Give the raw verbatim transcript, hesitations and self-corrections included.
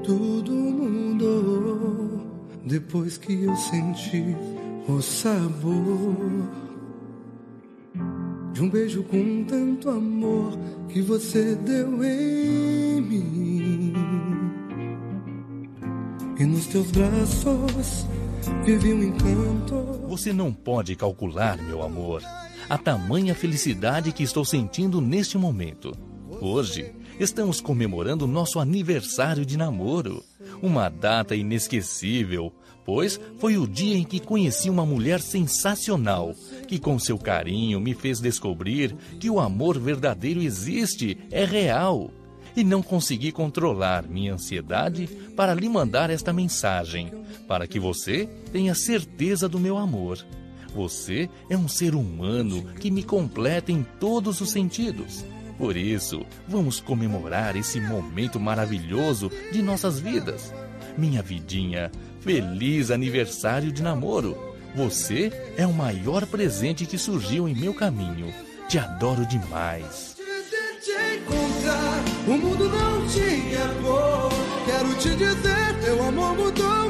Tudo mudou depois que eu senti o sabor de um beijo com tanto amor que você deu em mim. E nos teus braços vivi um encanto. Você não pode calcular, meu amor, a tamanha felicidade que estou sentindo neste momento. Hoje, estamos comemorando nosso aniversário de namoro. Uma data inesquecível, pois foi o dia em que conheci uma mulher sensacional, que com seu carinho me fez descobrir que o amor verdadeiro existe, é real. E não consegui controlar minha ansiedade para lhe mandar esta mensagem, para que você tenha certeza do meu amor. Você é um ser humano que me completa em todos os sentidos. Por isso, vamos comemorar esse momento maravilhoso de nossas vidas. Minha vidinha, feliz aniversário de namoro. Você é o maior presente que surgiu em meu caminho. Te adoro demais. O mundo não tinha cor. Quero te dizer, teu amor mudou